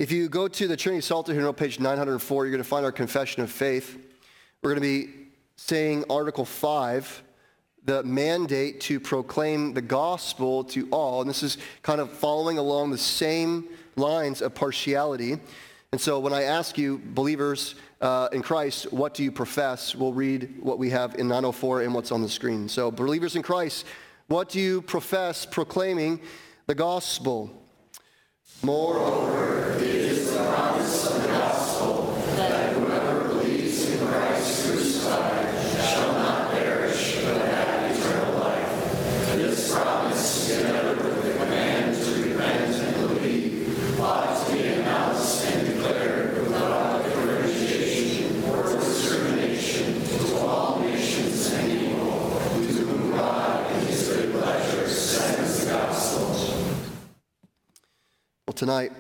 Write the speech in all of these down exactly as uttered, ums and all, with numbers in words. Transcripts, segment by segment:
If you go to the Trinity Psalter here on page nine hundred four, you're going to find our confession of faith. We're going to be saying Article five, the mandate to proclaim the gospel to all. And this is kind of following along the same lines of partiality. And so when I ask you, believers uh, in Christ, what do you profess? We'll read what we have in nine oh four and what's on the screen. So believers in Christ, what do you profess proclaiming the gospel? Moreover, it is the promise of the gospel that whoever believes in Christ crucified shall not perish, but have eternal life. This promise, together with the command to repent and believe, ought to be announced and declared without differentiation or discrimination to all nations and people, to whom God in his good pleasure sends the gospel. Well, tonight,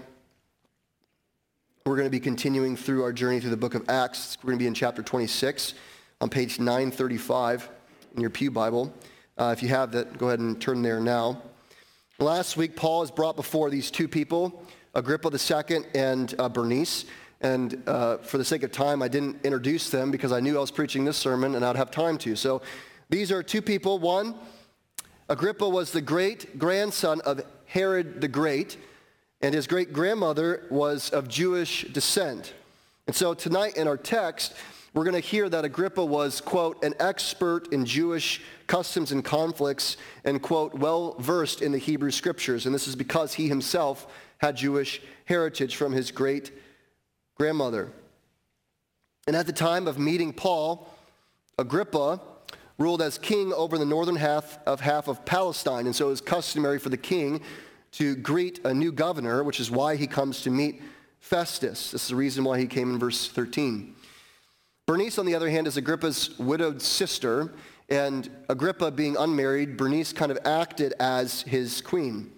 we're going to be continuing through our journey through the book of Acts. We're going to be in chapter twenty-six on page nine thirty-five in your Pew Bible. Uh, if you have that, go ahead and turn there now. Last week, Paul is brought before these two people, Agrippa the Second and uh, Bernice. And uh, for the sake of time, I didn't introduce them because I knew I was preaching this sermon and I'd have time to. So these are two people. One, Agrippa was the great-grandson of Herod the Great, and his great-grandmother was of Jewish descent. And so tonight in our text, we're going to hear that Agrippa was, quote, an expert in Jewish customs and conflicts, and, quote, well-versed in the Hebrew Scriptures. And this is because he himself had Jewish heritage from his great-grandmother. And at the time of meeting Paul, Agrippa ruled as king over the northern half of half of Palestine. And so it was customary for the king to greet a new governor, which is why he comes to meet Festus. This is the reason why he came in verse thirteen. Bernice, on the other hand, is Agrippa's widowed sister, and Agrippa being unmarried, Bernice kind of acted as his queen.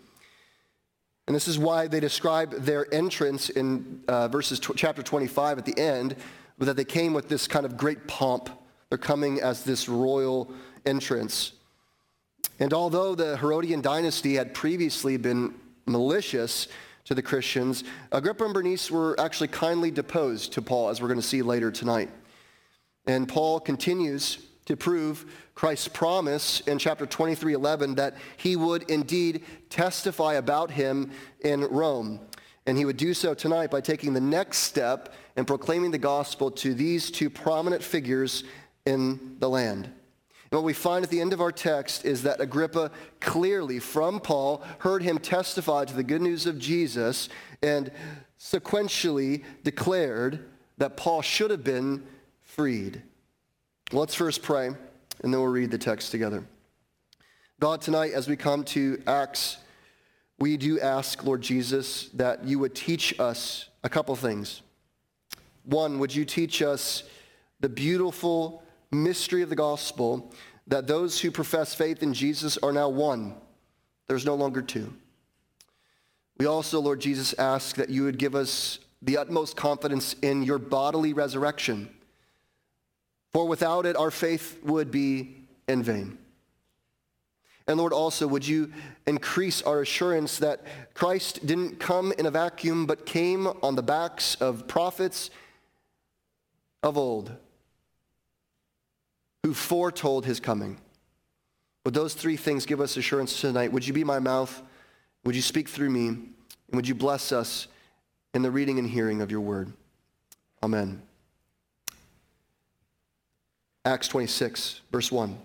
And this is why they describe their entrance in uh, verses tw- chapter twenty-five at the end, that they came with this kind of great pomp. They're coming as this royal entrance. And although the Herodian dynasty had previously been malicious to the Christians, Agrippa and Bernice were actually kindly deposed to Paul, as we're going to see later tonight. And Paul continues to prove Christ's promise in chapter twenty-three eleven that he would indeed testify about him in Rome. And he would do so tonight by taking the next step and proclaiming the gospel to these two prominent figures in the land. And what we find at the end of our text is that Agrippa clearly, from Paul, heard him testify to the good news of Jesus and sequentially declared that Paul should have been freed. Well, let's first pray, and then we'll read the text together. God, tonight as we come to Acts, we do ask, Lord Jesus, that you would teach us a couple things. One, would you teach us the beautiful mystery of the gospel, that those who profess faith in Jesus are now one. There's no longer two. We also, Lord Jesus, ask that you would give us the utmost confidence in your bodily resurrection. For without it, our faith would be in vain. And Lord, also, would you increase our assurance that Christ didn't come in a vacuum, but came on the backs of prophets of old, who foretold his coming. Would those three things give us assurance tonight? Would you be my mouth? Would you speak through me? And would you bless us in the reading and hearing of your word? Amen. Acts twenty-six, verse one.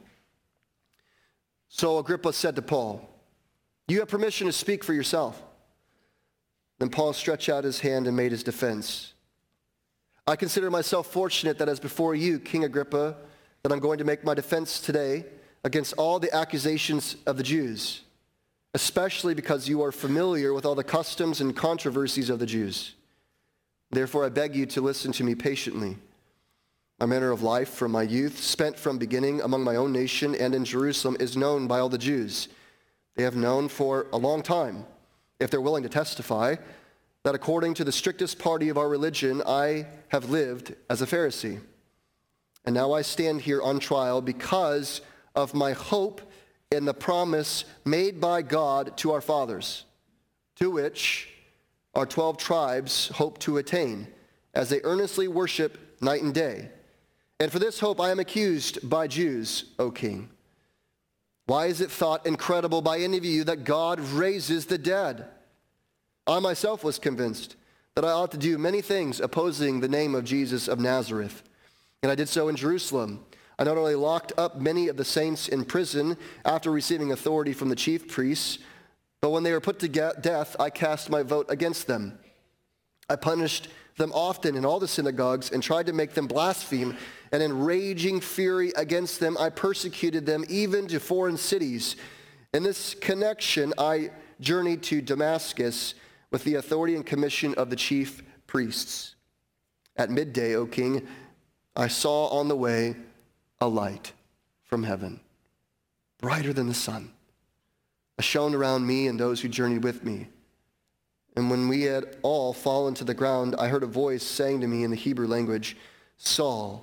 So Agrippa said to Paul, "You have permission to speak for yourself." Then Paul stretched out his hand and made his defense. "I consider myself fortunate that as before you, King Agrippa, that I'm going to make my defense today against all the accusations of the Jews, especially because you are familiar with all the customs and controversies of the Jews. Therefore, I beg you to listen to me patiently. My manner of life from my youth, spent from beginning among my own nation and in Jerusalem, is known by all the Jews. They have known for a long time, if they're willing to testify, that according to the strictest party of our religion, I have lived as a Pharisee. And now I stand here on trial because of my hope in the promise made by God to our fathers, to which our twelve tribes hope to attain, as they earnestly worship night and day. And for this hope I am accused by Jews, O king. Why is it thought incredible by any of you that God raises the dead? I myself was convinced that I ought to do many things opposing the name of Jesus of Nazareth. And I did so in Jerusalem. I not only locked up many of the saints in prison after receiving authority from the chief priests, but when they were put to death, I cast my vote against them. I punished them often in all the synagogues and tried to make them blaspheme, and in raging fury against them, I persecuted them even to foreign cities. In this connection, I journeyed to Damascus with the authority and commission of the chief priests. At midday, O king, I saw on the way a light from heaven, brighter than the sun, shone around me and those who journeyed with me. And when we had all fallen to the ground, I heard a voice saying to me in the Hebrew language, Saul,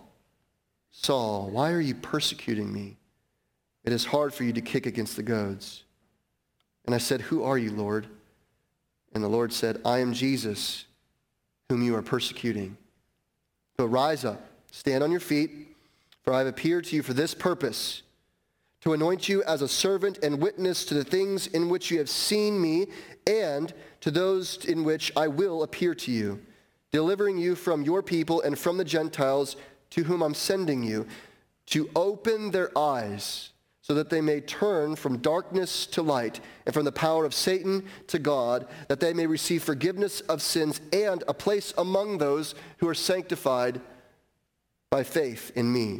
Saul, why are you persecuting me? It is hard for you to kick against the goads. And I said, who are you, Lord? And the Lord said, I am Jesus, whom you are persecuting. So rise up, stand on your feet, for I have appeared to you for this purpose, to anoint you as a servant and witness to the things in which you have seen me, and to those in which I will appear to you, delivering you from your people and from the Gentiles to whom I'm sending you, to open their eyes so that they may turn from darkness to light and from the power of Satan to God, that they may receive forgiveness of sins and a place among those who are sanctified by faith in me.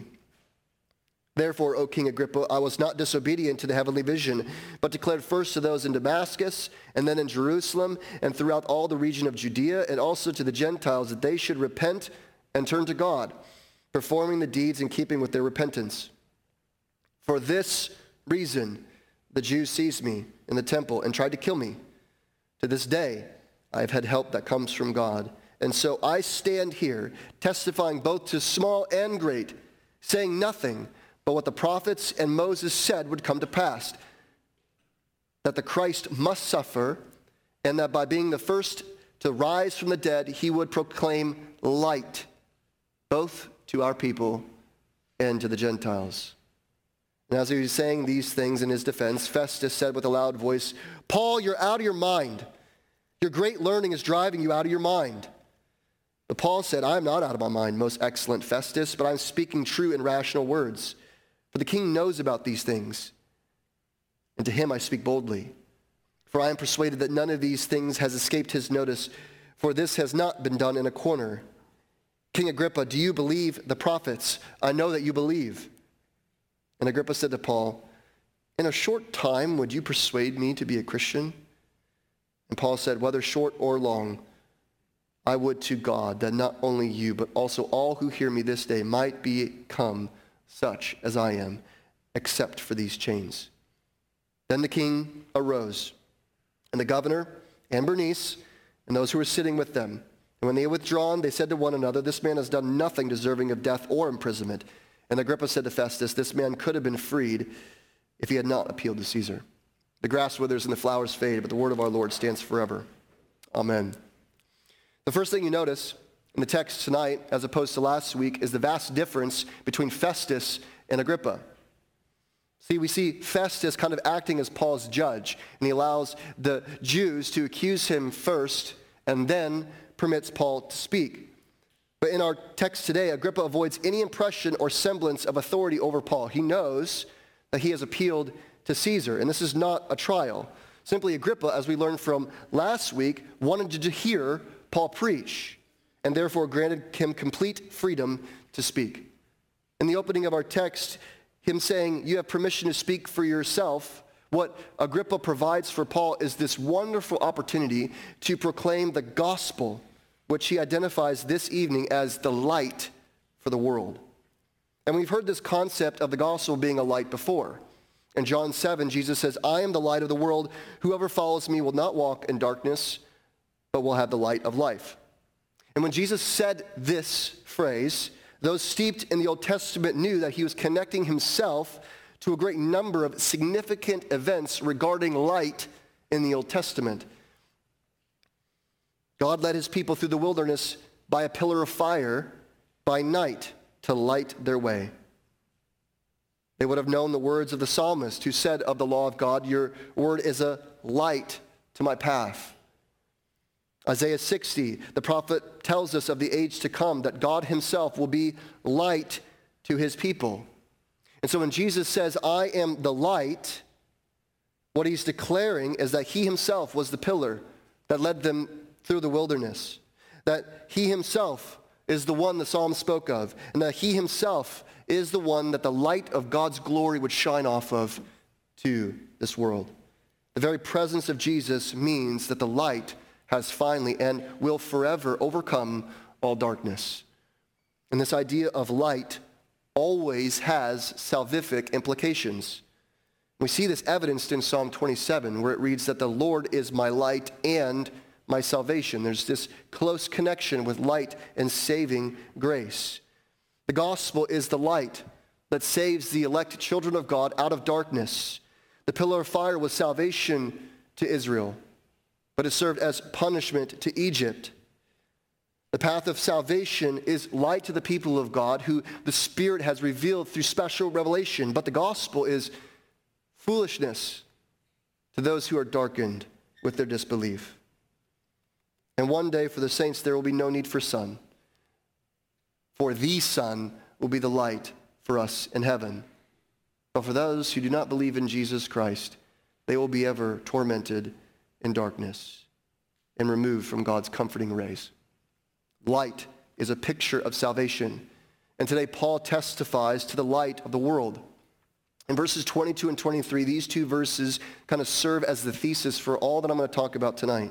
Therefore, O King Agrippa, I was not disobedient to the heavenly vision, but declared first to those in Damascus, and then in Jerusalem, and throughout all the region of Judea, and also to the Gentiles, that they should repent and turn to God, performing the deeds in keeping with their repentance. For this reason, the Jews seized me in the temple and tried to kill me. To this day, I have had help that comes from God. And so I stand here, testifying both to small and great, saying nothing but what the prophets and Moses said would come to pass, that the Christ must suffer, and that by being the first to rise from the dead, he would proclaim light, both to our people and to the Gentiles. And as he was saying these things in his defense, Festus said with a loud voice, Paul, you're out of your mind. Your great learning is driving you out of your mind. But Paul said, I am not out of my mind, most excellent Festus, but I'm speaking true and rational words. For the king knows about these things, and to him I speak boldly. For I am persuaded that none of these things has escaped his notice, for this has not been done in a corner. King Agrippa, do you believe the prophets? I know that you believe. And Agrippa said to Paul, in a short time would you persuade me to be a Christian? And Paul said, whether short or long, I would to God that not only you, but also all who hear me this day might become such as I am, except for these chains. Then the king arose, and the governor and Bernice, and those who were sitting with them. And when they had withdrawn, they said to one another, this man has done nothing deserving of death or imprisonment. And Agrippa said to Festus, this man could have been freed if he had not appealed to Caesar. The grass withers and the flowers fade, but the word of our Lord stands forever. Amen. The first thing you notice in the text tonight, as opposed to last week, is the vast difference between Festus and Agrippa. See, we see Festus kind of acting as Paul's judge, and he allows the Jews to accuse him first, and then permits Paul to speak. But in our text today, Agrippa avoids any impression or semblance of authority over Paul. He knows that he has appealed to Caesar, and this is not a trial. Simply, Agrippa, as we learned from last week, wanted to hear Paul preach, and therefore granted him complete freedom to speak. In the opening of our text, him saying, you have permission to speak for yourself, what Agrippa provides for Paul is this wonderful opportunity to proclaim the gospel, which he identifies this evening as the light for the world. And we've heard this concept of the gospel being a light before. In John seven, Jesus says, I am the light of the world. Whoever follows me will not walk in darkness, but will have the light of life. And when Jesus said this phrase, those steeped in the Old Testament knew that he was connecting himself to a great number of significant events regarding light in the Old Testament. God led his people through the wilderness by a pillar of fire by night to light their way. They would have known the words of the psalmist who said of the law of God, your word is a light to my path. Isaiah sixty, the prophet tells us of the age to come that God himself will be light to his people. And so when Jesus says, I am the light, what he's declaring is that he himself was the pillar that led them through the wilderness, that he himself is the one the psalm spoke of, and that he himself is the one that the light of God's glory would shine off of to this world. The very presence of Jesus means that the light has finally and will forever overcome all darkness. And this idea of light always has salvific implications. We see this evidenced in Psalm twenty-seven, where it reads that the Lord is my light and my salvation. There's this close connection with light and saving grace. The gospel is the light that saves the elect children of God out of darkness. The pillar of fire was salvation to Israel, but it served as punishment to Egypt. The path of salvation is light to the people of God who the Spirit has revealed through special revelation, but the gospel is foolishness to those who are darkened with their disbelief. And one day for the saints there will be no need for sun, for the Son will be the light for us in heaven. But for those who do not believe in Jesus Christ, they will be ever tormented in darkness and removed from God's comforting rays. Light is a picture of salvation. And today Paul testifies to the light of the world. In verses twenty-two and twenty-three, these two verses kind of serve as the thesis for all that I'm going to talk about tonight.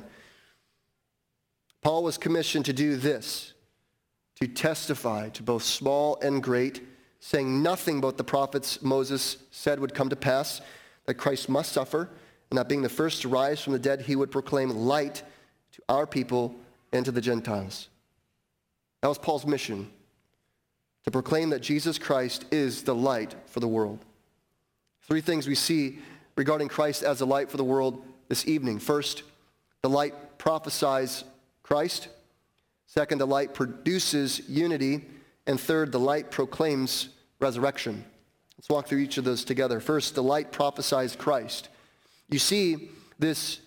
Paul was commissioned to do this, to testify to both small and great, saying nothing but the prophets Moses said would come to pass, that Christ must suffer, and that being the first to rise from the dead, he would proclaim light to our people and to the Gentiles. That was Paul's mission, to proclaim that Jesus Christ is the light for the world. Three things we see regarding Christ as a light for the world this evening. First, the light prophesies Christ. Second, the light produces unity. And third, the light proclaims resurrection. Let's walk through each of those together. First, the light prophesies Christ. You see this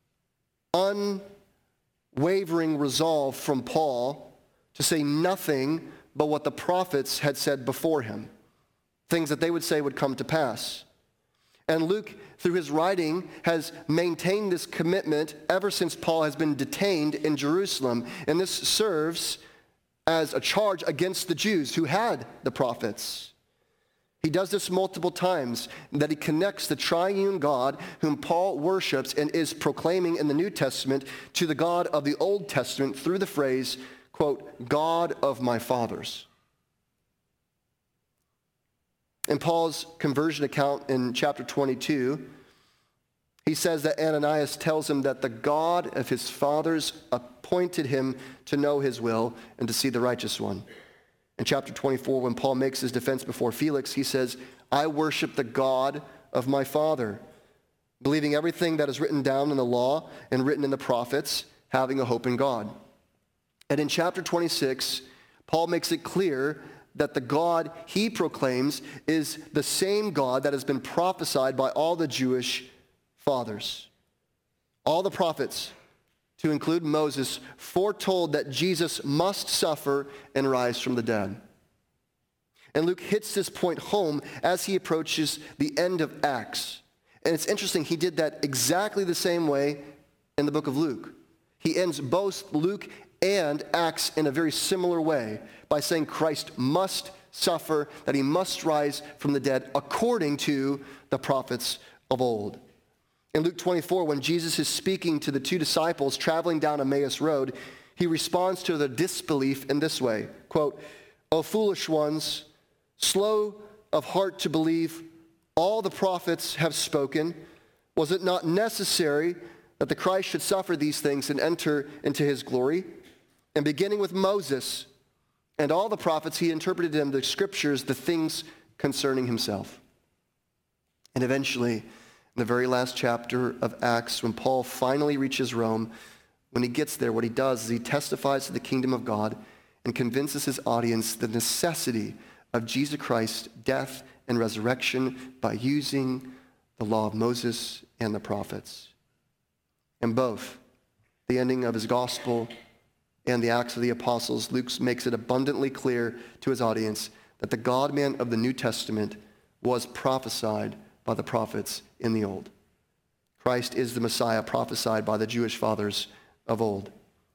unwavering resolve from Paul to say nothing but what the prophets had said before him, things that they would say would come to pass. And Luke, through his writing, has maintained this commitment ever since Paul has been detained in Jerusalem. And this serves as a charge against the Jews who had the prophets. He does this multiple times, that he connects the triune God whom Paul worships and is proclaiming in the New Testament to the God of the Old Testament through the phrase, quote, God of my fathers. In Paul's conversion account in chapter twenty-two, he says that Ananias tells him that the God of his fathers appointed him to know his will and to see the righteous one. In chapter twenty-four, when Paul makes his defense before Felix, he says, I worship the God of my father, believing everything that is written down in the law and written in the prophets, having a hope in God. And in chapter twenty-six, Paul makes it clear that the God he proclaims is the same God that has been prophesied by all the Jewish fathers. All the prophets, to include Moses, foretold that Jesus must suffer and rise from the dead. And Luke hits this point home as he approaches the end of Acts. And it's interesting, he did that exactly the same way in the book of Luke. He ends both Luke and Acts in a very similar way by saying Christ must suffer, that he must rise from the dead according to the prophets of old. In Luke twenty-four, when Jesus is speaking to the two disciples traveling down Emmaus Road, he responds to their disbelief in this way, quote, O foolish ones, slow of heart to believe all the prophets have spoken. Was it not necessary that the Christ should suffer these things and enter into his glory? And beginning with Moses and all the prophets, he interpreted in the scriptures the things concerning himself. And eventually, in the very last chapter of Acts, when Paul finally reaches Rome, When he gets there, what he does is he testifies to the kingdom of God and convinces his audience the necessity of Jesus Christ's death and resurrection by using the law of Moses and the prophets. And both the ending of his gospel and the Acts of the Apostles, Luke makes it abundantly clear to his audience that the God-man of the New Testament was prophesied by the prophets in the Old. Christ is the Messiah prophesied by the Jewish fathers of old.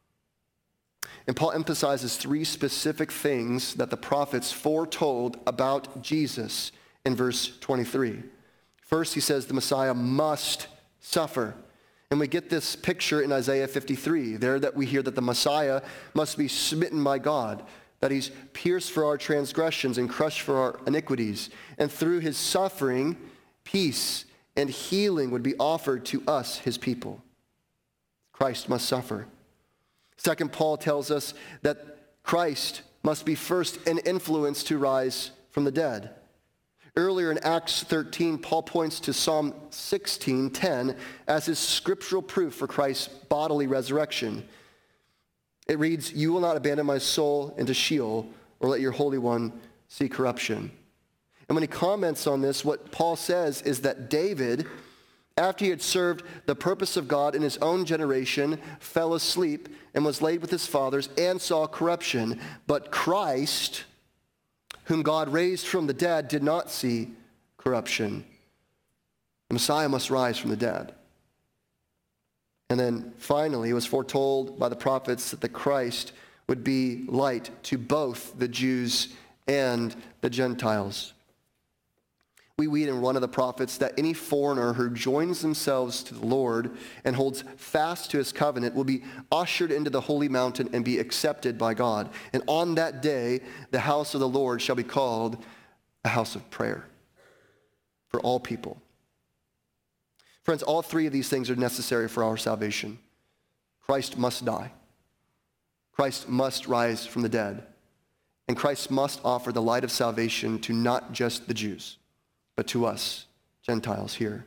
And Paul emphasizes three specific things that the prophets foretold about Jesus in verse twenty-three. First, he says the Messiah must suffer. And we get this picture in Isaiah fifty-three, there that we hear that the Messiah must be smitten by God, that he's pierced for our transgressions and crushed for our iniquities. And through his suffering, peace and healing would be offered to us, his people. Christ must suffer. Second, Paul tells us that Christ must be first an influence to rise from the dead. Earlier in Acts thirteen, Paul points to Psalm sixteen ten as his scriptural proof for Christ's bodily resurrection. It reads, "You will not abandon my soul into Sheol or let your Holy One see corruption." And when he comments on this, what Paul says is that David, after he had served the purpose of God in his own generation, fell asleep and was laid with his fathers and saw corruption. But Christ, whom God raised from the dead, did not see corruption. The Messiah must rise from the dead. And then finally, it was foretold by the prophets that the Christ would be light to both the Jews and the Gentiles. We read in one of the prophets that any foreigner who joins themselves to the Lord and holds fast to his covenant will be ushered into the holy mountain and be accepted by God. And on that day, the house of the Lord shall be called a house of prayer for all people. Friends, all three of these things are necessary for our salvation. Christ must die. Christ must rise from the dead. And Christ must offer the light of salvation to not just the Jews, but to us, Gentiles here.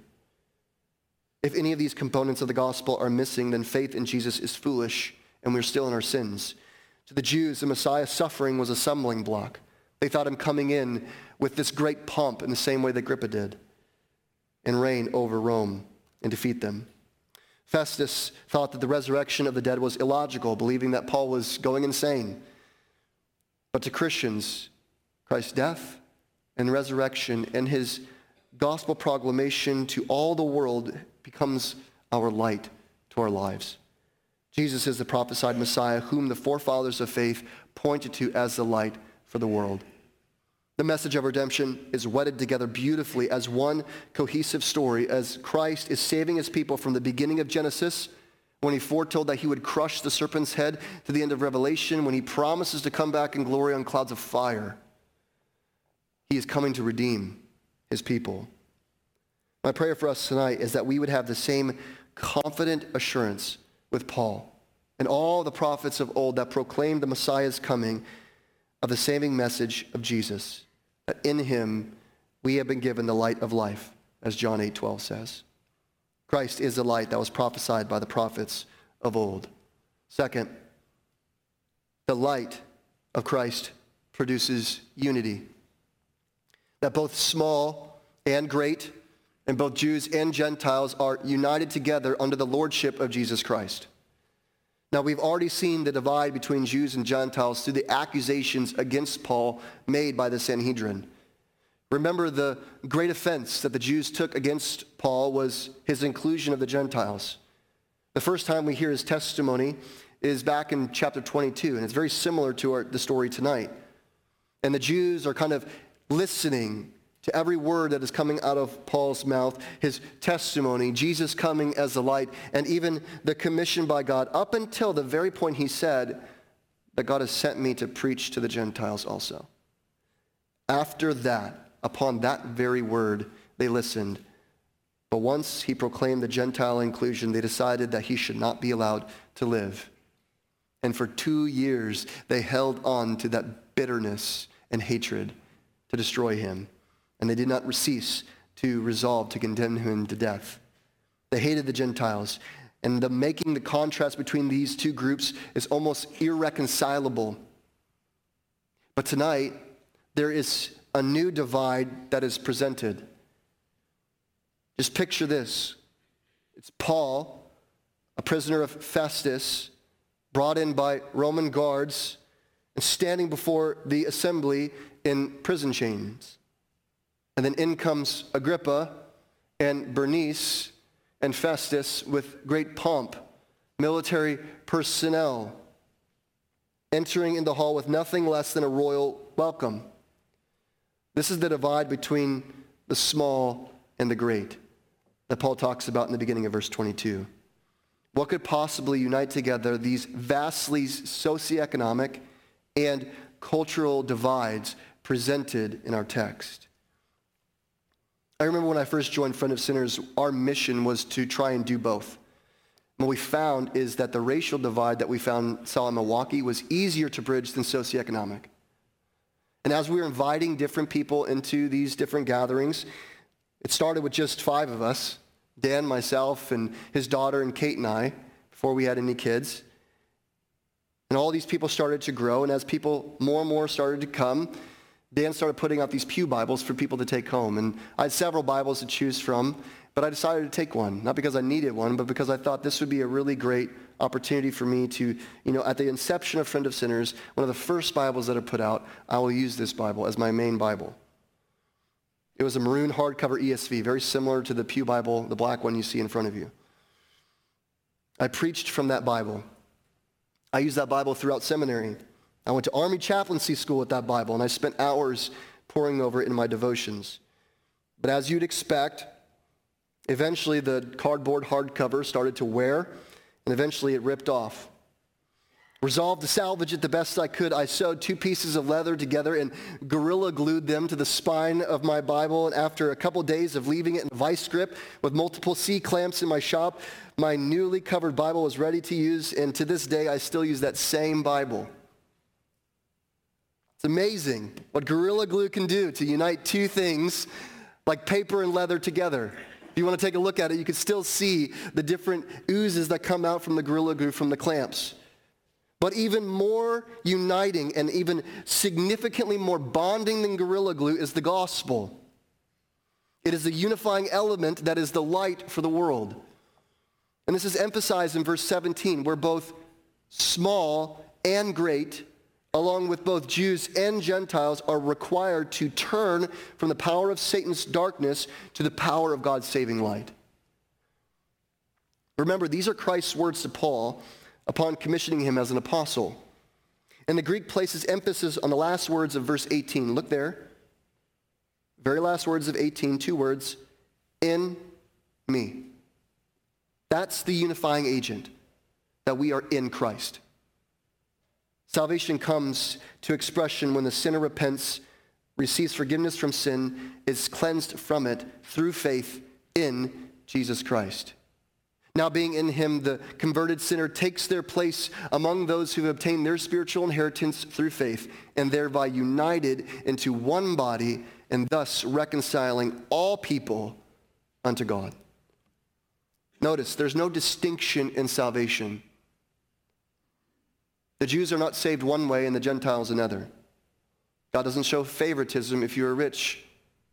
If any of these components of the gospel are missing, then faith in Jesus is foolish, and we're still in our sins. To the Jews, the Messiah's suffering was a stumbling block. They thought him coming in with this great pomp in the same way that Agrippa did, and reign over Rome and defeat them. Festus thought that the resurrection of the dead was illogical, believing that Paul was going insane. But to Christians, Christ's death and resurrection and his gospel proclamation to all the world becomes our light to our lives. Jesus is the prophesied Messiah whom the forefathers of faith pointed to as the light for the world. The message of redemption is wedded together beautifully as one cohesive story as Christ is saving his people from the beginning of Genesis, when he foretold that he would crush the serpent's head, to the end of Revelation, when he promises to come back in glory on clouds of fire. He is coming to redeem his people. My prayer for us tonight is that we would have the same confident assurance with Paul and all the prophets of old that proclaimed the Messiah's coming, of the saving message of Jesus, that in him we have been given the light of life, as John eight twelve says. Christ is the light that was prophesied by the prophets of old. Second, the light of Christ produces unity. That both small and great, and both Jews and Gentiles are united together under the lordship of Jesus Christ. Now, we've already seen the divide between Jews and Gentiles through the accusations against Paul made by the Sanhedrin. Remember, the great offense that the Jews took against Paul was his inclusion of the Gentiles. The first time we hear his testimony is back in chapter twenty-two, and it's very similar to our, the story tonight. And the Jews are kind of listening to every word that is coming out of Paul's mouth, his testimony, Jesus coming as the light, and even the commission by God, up until the very point he said that God has sent me to preach to the Gentiles also. After that, upon that very word, they listened. But once he proclaimed the Gentile inclusion, they decided that he should not be allowed to live. And for two years, they held on to that bitterness and hatred to destroy him. And they did not cease to resolve to condemn him to death. They hated the Gentiles. And the making the contrast between these two groups is almost irreconcilable. But tonight, there is a new divide that is presented. Just picture this. It's Paul, a prisoner of Festus, brought in by Roman guards and standing before the assembly in prison chains. And then in comes Agrippa and Bernice and Festus with great pomp, military personnel, entering in the hall with nothing less than a royal welcome. This is the divide between the small and the great that Paul talks about in the beginning of verse twenty-two. What could possibly unite together these vastly socioeconomic and cultural divides presented in our text? I remember when I first joined Friend of Sinners, our mission was to try and do both. What we found is that the racial divide that we found saw in Milwaukee was easier to bridge than socioeconomic. And as we were inviting different people into these different gatherings, it started with just five of us, Dan, myself, and his daughter, and Kate and I, before we had any kids. And all these people started to grow, and as people more and more started to come, Dan started putting out these pew Bibles for people to take home. And I had several Bibles to choose from, but I decided to take one, not because I needed one, but because I thought this would be a really great opportunity for me to, you know, at the inception of Friend of Sinners, one of the first Bibles that are put out, I will use this Bible as my main Bible. It was a maroon hardcover E S V, very similar to the pew Bible, the black one you see in front of you. I preached from that Bible. I used that Bible throughout seminary. I went to Army chaplaincy school with that Bible, and I spent hours poring over it in my devotions. But as you'd expect, eventually the cardboard hardcover started to wear, and eventually it ripped off. Resolved to salvage it the best I could, I sewed two pieces of leather together and gorilla glued them to the spine of my Bible. And after a couple days of leaving it in vice grip with multiple C-clamps in my shop, my newly covered Bible was ready to use, and to this day I still use that same Bible. It's amazing what Gorilla Glue can do to unite two things like paper and leather together. If you want to take a look at it, you can still see the different oozes that come out from the Gorilla Glue from the clamps. But even more uniting and even significantly more bonding than Gorilla Glue is the gospel. It is the unifying element that is the light for the world. And this is emphasized in verse seventeen, where both small and great, along with both Jews and Gentiles, are required to turn from the power of Satan's darkness to the power of God's saving light. Remember, these are Christ's words to Paul upon commissioning him as an apostle. And the Greek places emphasis on the last words of verse eighteen. Look there. Very last words of eighteen, two words, in me. That's the unifying agent, that we are in Christ. Salvation comes to expression when the sinner repents, receives forgiveness from sin, is cleansed from it through faith in Jesus Christ. Now being in him, the converted sinner takes their place among those who have obtained their spiritual inheritance through faith, and thereby united into one body, and thus reconciling all people unto God. Notice, there's no distinction in salvation. The Jews are not saved one way and the Gentiles another. God doesn't show favoritism if you are rich.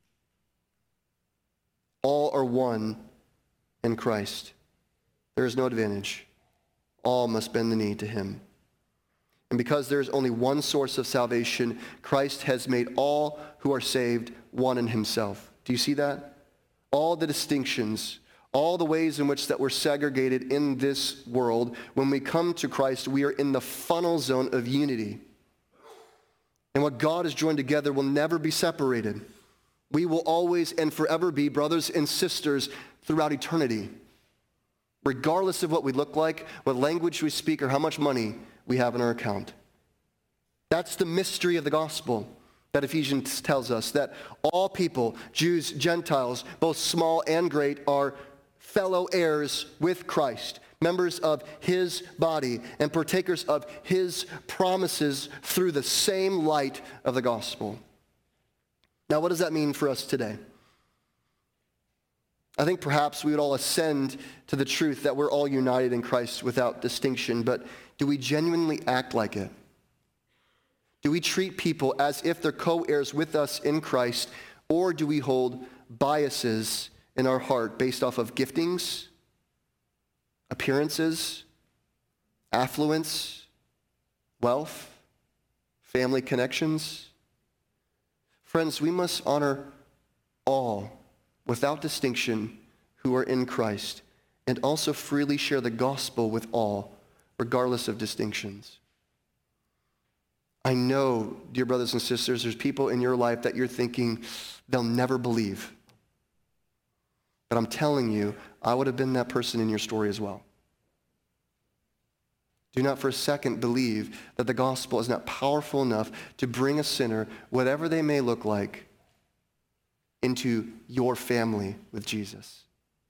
All are one in Christ. There is no advantage. All must bend the knee to him. And because there is only one source of salvation, Christ has made all who are saved one in himself. Do you see that? All the distinctions, all the ways in which that we're segregated in this world, when we come to Christ, we are in the funnel zone of unity. And what God has joined together will never be separated. We will always and forever be brothers and sisters throughout eternity, regardless of what we look like, what language we speak, or how much money we have in our account. That's the mystery of the gospel that Ephesians tells us, that all people, Jews, Gentiles, both small and great, are fellow heirs with Christ, members of his body, and partakers of his promises through the same light of the gospel. Now, what does that mean for us today? I think perhaps we would all ascend to the truth that we're all united in Christ without distinction, but do we genuinely act like it? Do we treat people as if they're co-heirs with us in Christ, or do we hold biases in our heart based off of giftings, appearances, affluence, wealth, family connections? Friends, we must honor all, without distinction, who are in Christ, and also freely share the gospel with all, regardless of distinctions. I know, dear brothers and sisters, there's people in your life that you're thinking they'll never believe. But I'm telling you, I would have been that person in your story as well. Do not for a second believe that the gospel is not powerful enough to bring a sinner, whatever they may look like, into your family with Jesus.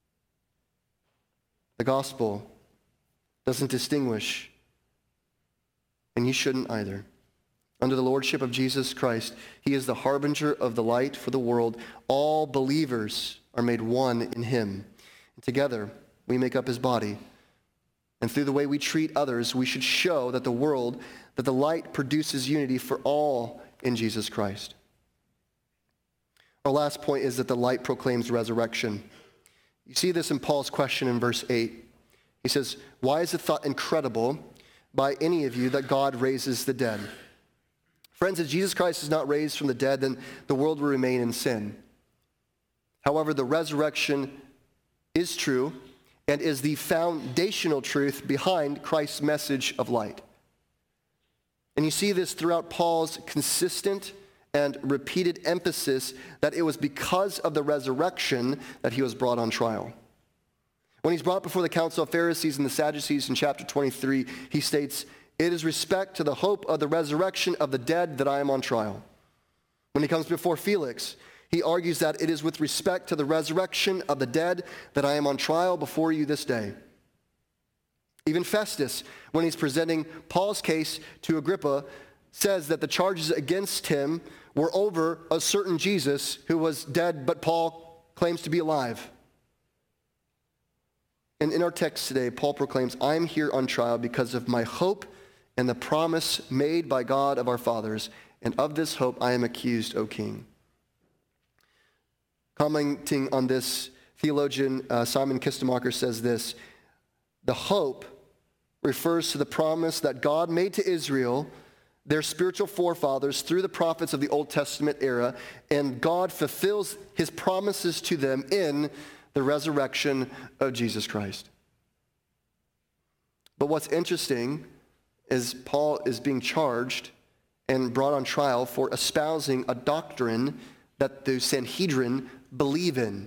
The gospel doesn't distinguish, and you shouldn't either. Under the lordship of Jesus Christ, he is the harbinger of the light for the world. All believers are made one in him. And together, we make up his body. And through the way we treat others, we should show that the world, that the light produces unity for all in Jesus Christ. Our last point is that the light proclaims resurrection. You see this in Paul's question in verse eight. He says, "Why is it thought incredible by any of you that God raises the dead?" Friends, if Jesus Christ is not raised from the dead, then the world will remain in sin. However, the resurrection is true and is the foundational truth behind Christ's message of light. And you see this throughout Paul's consistent and repeated emphasis that it was because of the resurrection that he was brought on trial. When he's brought before the council of Pharisees and the Sadducees in chapter twenty-three, he states, "It is respect to the hope of the resurrection of the dead that I am on trial." When he comes before Felix, he argues that it is with respect to the resurrection of the dead that I am on trial before you this day. Even Festus, when he's presenting Paul's case to Agrippa, says that the charges against him were over a certain Jesus who was dead, but Paul claims to be alive. And in our text today, Paul proclaims, "I'm here on trial because of my hope and the promise made by God of our fathers, and of this hope I am accused, O king." Commenting on this, theologian uh, Simon Kistemacher says this: "The hope refers to the promise that God made to Israel, their spiritual forefathers, through the prophets of the Old Testament era, and God fulfills his promises to them in the resurrection of Jesus Christ." But what's interesting is Paul is being charged and brought on trial for espousing a doctrine that the Sanhedrin believe in.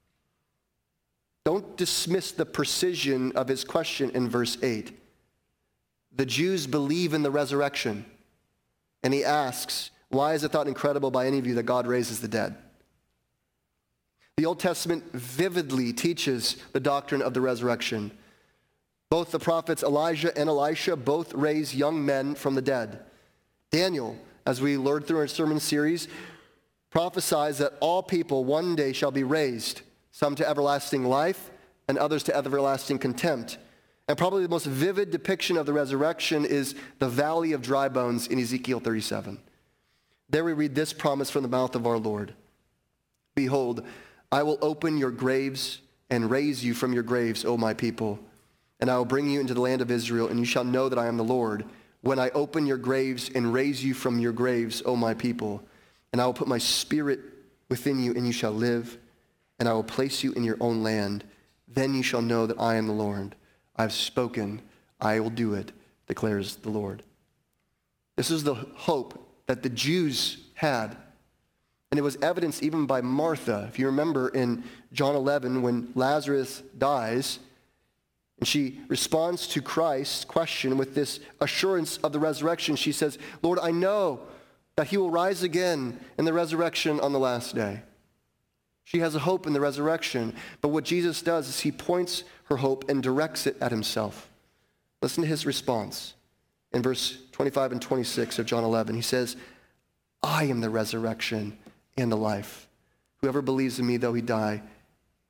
Don't dismiss the precision of his question in verse eight. The Jews believe in the resurrection. And he asks, "Why is it thought incredible by any of you that God raises the dead?" The Old Testament vividly teaches the doctrine of the resurrection. Both the prophets Elijah and Elisha both raise young men from the dead. Daniel, as we learned through our sermon series, prophesies that all people one day shall be raised, some to everlasting life and others to everlasting contempt. And probably the most vivid depiction of the resurrection is the valley of dry bones in Ezekiel thirty-seven. There we read this promise from the mouth of our Lord: "Behold, I will open your graves and raise you from your graves, O my people. And I will bring you into the land of Israel, and you shall know that I am the Lord, when I open your graves and raise you from your graves, O my people. And I will put my spirit within you, and you shall live, and I will place you in your own land. Then you shall know that I am the Lord. I have spoken, I will do it, declares the Lord." This is the hope that the Jews had. And it was evidenced even by Martha. If you remember in John eleven, when Lazarus dies, and she responds to Christ's question with this assurance of the resurrection, she says, "Lord, I know that he will rise again in the resurrection on the last day." She has a hope in the resurrection, but what Jesus does is he points her hope and directs it at himself. Listen to his response in verse twenty-five and twenty-six of John eleven. He says, "I am the resurrection and the life. Whoever believes in me, though he die,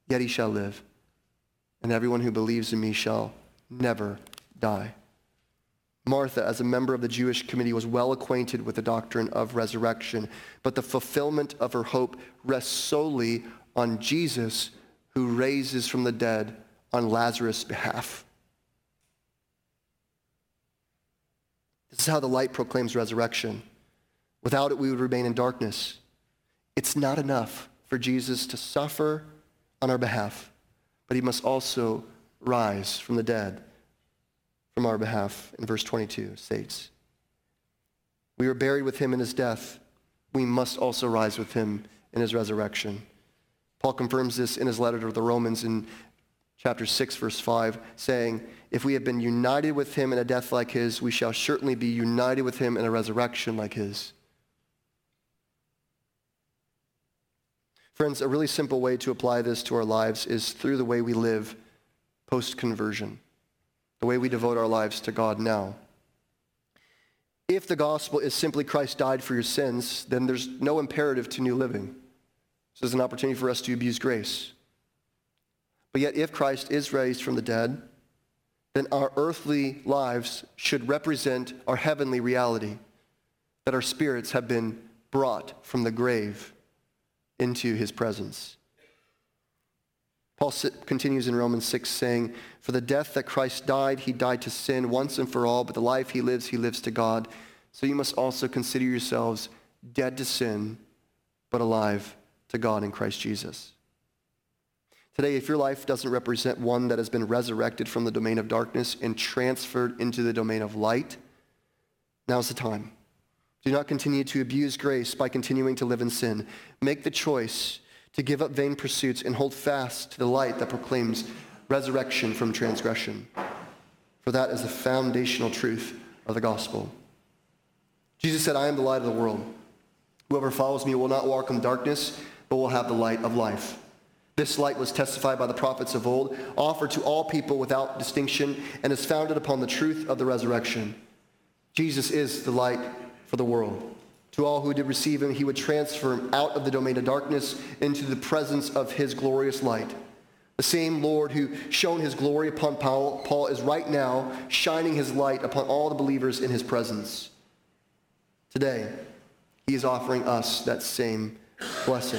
yet he shall live, and everyone who believes in me shall never die. Martha, as a member of the Jewish committee, was well acquainted with the doctrine of resurrection, but the fulfillment of her hope rests solely on Jesus, who raises from the dead on Lazarus' behalf. This is how the light proclaims resurrection. Without it, we would remain in darkness. It's not enough for Jesus to suffer on our behalf, but he must also rise from the dead from our behalf. In verse twenty-two states, we were buried with him in his death. We must also rise with him in his resurrection. Paul confirms this in his letter to the Romans in chapter six, verse five, saying, if we have been united with him in a death like his, we shall certainly be united with him in a resurrection like his. Friends, a really simple way to apply this to our lives is through the way we live post-conversion, the way we devote our lives to God now. If the gospel is simply Christ died for your sins, then there's no imperative to new living. This is an opportunity for us to abuse grace. But yet, if Christ is raised from the dead, then our earthly lives should represent our heavenly reality, that our spirits have been brought from the grave into his presence. Paul continues in Romans six saying, for the death that Christ died, he died to sin once and for all, but the life he lives, he lives to God. So you must also consider yourselves dead to sin, but alive to God in Christ Jesus. Today, if your life doesn't represent one that has been resurrected from the domain of darkness and transferred into the domain of light, now's the time. Do not continue to abuse grace by continuing to live in sin. Make the choice to give up vain pursuits and hold fast to the light that proclaims resurrection from transgression. For that is the foundational truth of the gospel. Jesus said, I am the light of the world. Whoever follows me will not walk in darkness, but will have the light of life. This light was testified by the prophets of old, offered to all people without distinction, and is founded upon the truth of the resurrection. Jesus is the light for the world. To all who did receive him, he would transfer him out of the domain of darkness into the presence of his glorious light. The same Lord who shone his glory upon Paul, Paul is right now shining his light upon all the believers in his presence. Today, he is offering us that same blessing.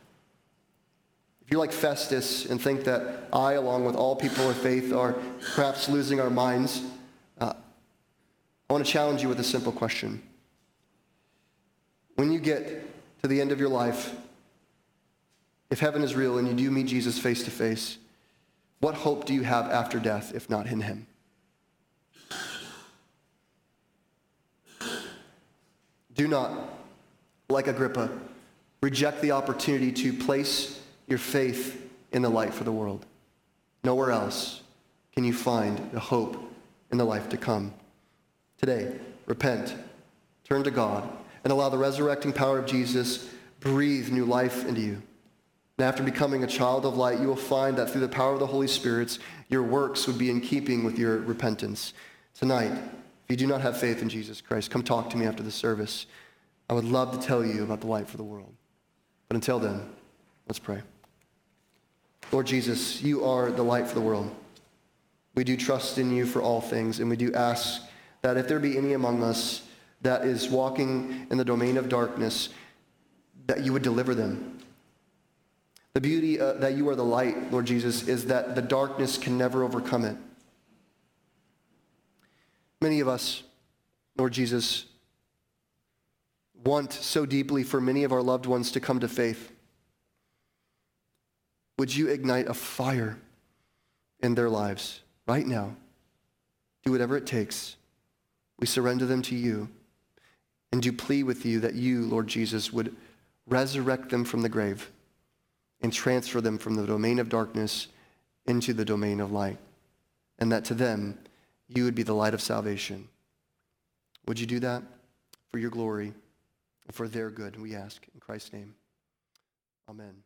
If you're like Festus and think that I, along with all people of faith, are perhaps losing our minds, uh, I want to challenge you with a simple question. When you get to the end of your life, if heaven is real and you do meet Jesus face to face, what hope do you have after death if not in him? Do not, like Agrippa, reject the opportunity to place your faith in the light for the world. Nowhere else can you find the hope in the life to come. Today, repent, turn to God, and allow the resurrecting power of Jesus breathe new life into you. And after becoming a child of light, you will find that through the power of the Holy Spirit, your works would be in keeping with your repentance. Tonight, if you do not have faith in Jesus Christ, come talk to me after the service. I would love to tell you about the light for the world. But until then, let's pray. Lord Jesus, you are the light for the world. We do trust in you for all things, and we do ask that if there be any among us that is walking in the domain of darkness, that you would deliver them. The beauty uh, that you are the light, Lord Jesus, is that the darkness can never overcome it. Many of us, Lord Jesus, want so deeply for many of our loved ones to come to faith. Would you ignite a fire in their lives right now? Do whatever it takes. We surrender them to you and do plead with you that you, Lord Jesus, would resurrect them from the grave and transfer them from the domain of darkness into the domain of light, and that to them you would be the light of salvation. Would you do that for your glory and for their good? We ask in Christ's name. Amen.